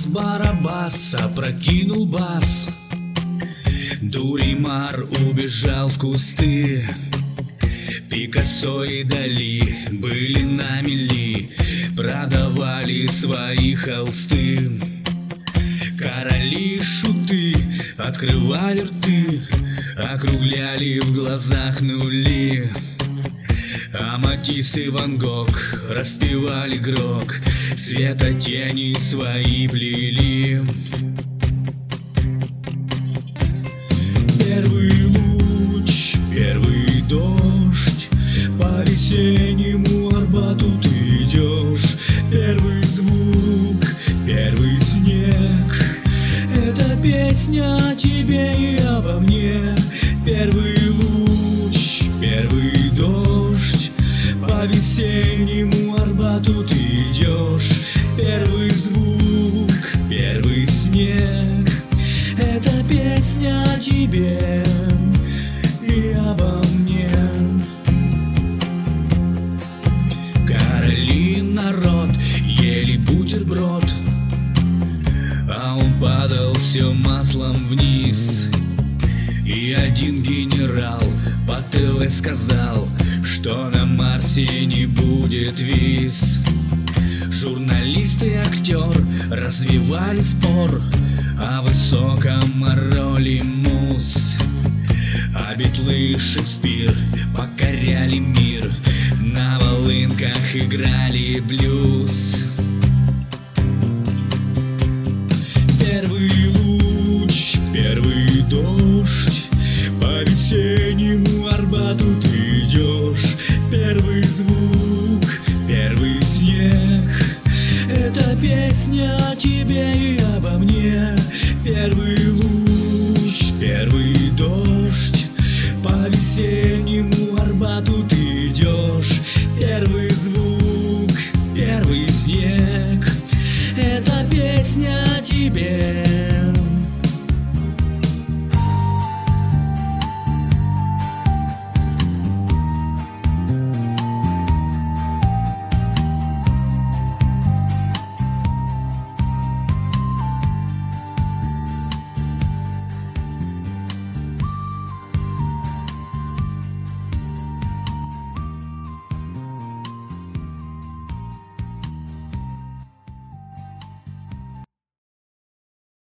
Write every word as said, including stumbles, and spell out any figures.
Бас-барабас опрокинул бас, Дуримар убежал в кусты. Пикассо и Дали были на мели, продавали свои холсты. Короли и шуты открывали рты, округляли в глазах нули. А Матисс и Ван Гог распевали грок, светотени свои плели. Первый луч, первый дождь, по весеннему Арбату ты идешь. Первый звук, первый снег, это песня о тебе и обо мне. Первый луч, первый дождь, по весеннему Арбату ты идешь. Первый звук, первый снег, это песня о тебе и обо мне. Короли, народ ели бутерброд, а он падал все маслом вниз. И один генерал по ТВ сказал, что на Марсе не будет виз. Журналист и актер развивали спор о высоком роли муз. А Битлы и Шекспир покоряли мир, на волынках играли блюз. Первый луч, первый дождь, по весеннему Арбату ты идешь. Первый звук,